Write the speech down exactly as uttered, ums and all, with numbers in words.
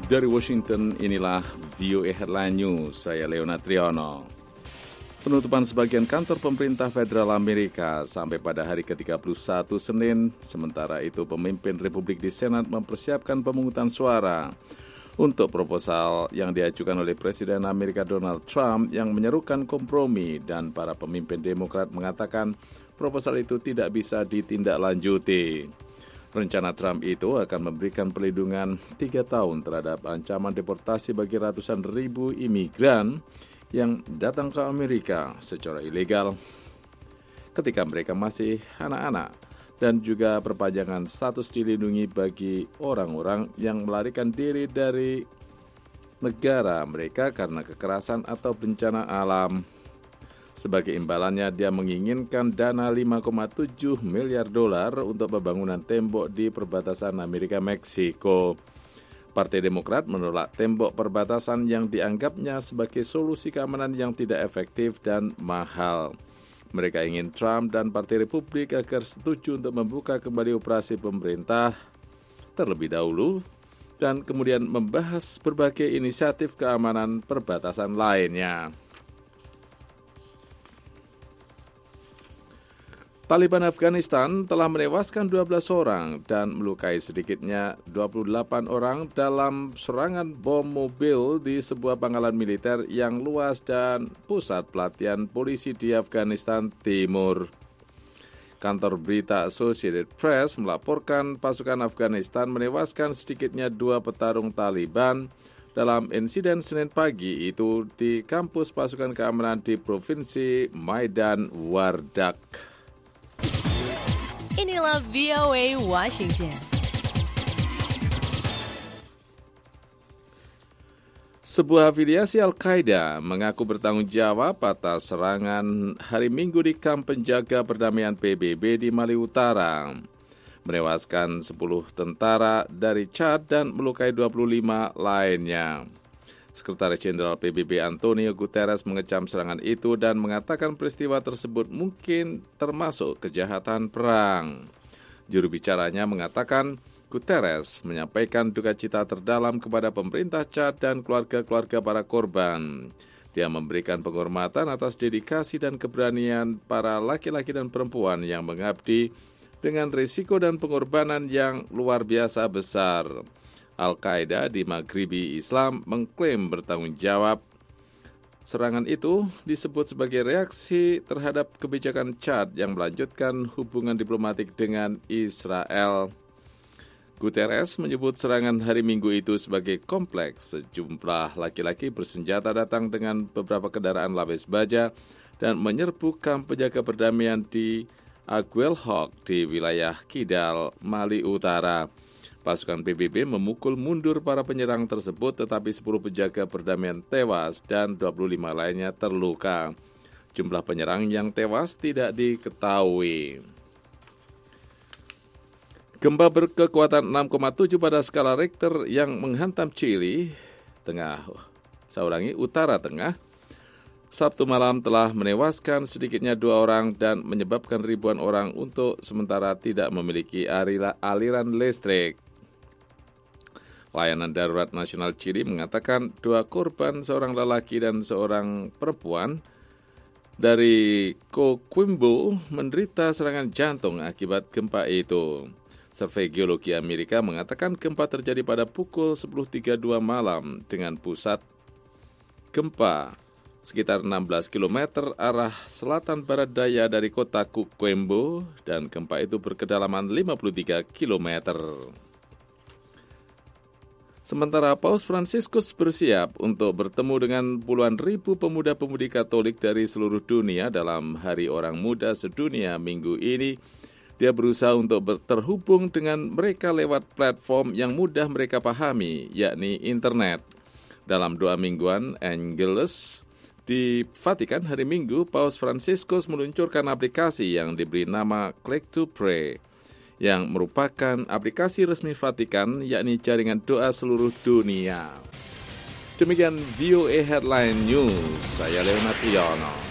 Dari Washington, inilah V O A Headline News. Saya Leonard Triono. Penutupan sebagian kantor pemerintah federal Amerika sampai pada hari ke tiga puluh satu Senin. Sementara itu, pemimpin Republik di Senat mempersiapkan pemungutan suara untuk proposal yang diajukan oleh Presiden Amerika Donald Trump yang menyerukan kompromi, dan para pemimpin Demokrat mengatakan proposal itu tidak bisa ditindaklanjuti. Rencana Trump itu akan memberikan perlindungan tiga tahun terhadap ancaman deportasi bagi ratusan ribu imigran yang datang ke Amerika secara ilegal ketika mereka masih anak-anak, dan juga perpanjangan status dilindungi bagi orang-orang yang melarikan diri dari negara mereka karena kekerasan atau bencana alam. Sebagai imbalannya, dia menginginkan dana lima koma tujuh miliar dolar untuk pembangunan tembok di perbatasan Amerika-Meksiko. Partai Demokrat menolak tembok perbatasan yang dianggapnya sebagai solusi keamanan yang tidak efektif dan mahal. Mereka ingin Trump dan Partai Republik agar setuju untuk membuka kembali operasi pemerintah terlebih dahulu dan kemudian membahas berbagai inisiatif keamanan perbatasan lainnya. Taliban Afghanistan telah menewaskan dua belas orang dan melukai sedikitnya dua puluh delapan orang dalam serangan bom mobil di sebuah pangkalan militer yang luas dan pusat pelatihan polisi di Afghanistan Timur. Kantor berita Associated Press melaporkan pasukan Afghanistan menewaskan sedikitnya dua petarung Taliban dalam insiden Senin pagi itu di kampus pasukan keamanan di Provinsi Maidan Wardak. Inilah V O A Washington. Sebuah afiliasi Al-Qaeda mengaku bertanggung jawab atas serangan hari Minggu di kamp penjaga perdamaian P B B di Mali Utara, menewaskan sepuluh tentara dari Chad dan melukai dua puluh lima lainnya. Sekretaris Jenderal P B B Antonio Guterres mengecam serangan itu dan mengatakan peristiwa tersebut mungkin termasuk kejahatan perang. Juru bicaranya mengatakan Guterres menyampaikan duka cita terdalam kepada pemerintah Chad dan keluarga-keluarga para korban. Dia memberikan penghormatan atas dedikasi dan keberanian para laki-laki dan perempuan yang mengabdi dengan risiko dan pengorbanan yang luar biasa besar. Al-Qaeda di Maghribi Islam mengklaim bertanggung jawab. Serangan itu disebut sebagai reaksi terhadap kebijakan Chad yang melanjutkan hubungan diplomatik dengan Israel. Guterres menyebut serangan hari Minggu itu sebagai kompleks. Sejumlah laki-laki bersenjata datang dengan beberapa kendaraan lapis baja dan menyerbu kamp penjaga perdamaian di Aguelhok di wilayah Kidal, Mali Utara. Pasukan P B B memukul mundur para penyerang tersebut, tetapi sepuluh penjaga perdamaian tewas dan dua puluh lima lainnya terluka. Jumlah penyerang yang tewas tidak diketahui. Gempa berkekuatan enam koma tujuh pada skala Richter yang menghantam Chili, tengah, saya ulangi, utara tengah, Sabtu malam telah menewaskan sedikitnya dua orang dan menyebabkan ribuan orang untuk sementara tidak memiliki aliran listrik. Layanan Darurat Nasional Chili mengatakan dua korban, seorang lelaki dan seorang perempuan dari Coquimbo, menderita serangan jantung akibat gempa itu. Survei Geologi Amerika mengatakan gempa terjadi pada pukul sepuluh tiga puluh dua malam dengan pusat gempa sekitar enam belas kilometer arah selatan barat daya dari kota Coquimbo, dan gempa itu berkedalaman lima puluh tiga kilometer. Sementara Paus Fransiskus bersiap untuk bertemu dengan puluhan ribu pemuda-pemudi Katolik dari seluruh dunia dalam Hari Orang Muda Sedunia minggu ini, dia berusaha untuk terhubung dengan mereka lewat platform yang mudah mereka pahami, yakni internet. Dalam doa mingguan Angelus di Vatikan hari Minggu, Paus Fransiskus meluncurkan aplikasi yang diberi nama Click to Pray, yang merupakan aplikasi resmi Vatikan, yakni jaringan doa seluruh dunia. Demikian V O A Headline News, saya Leonard Triono.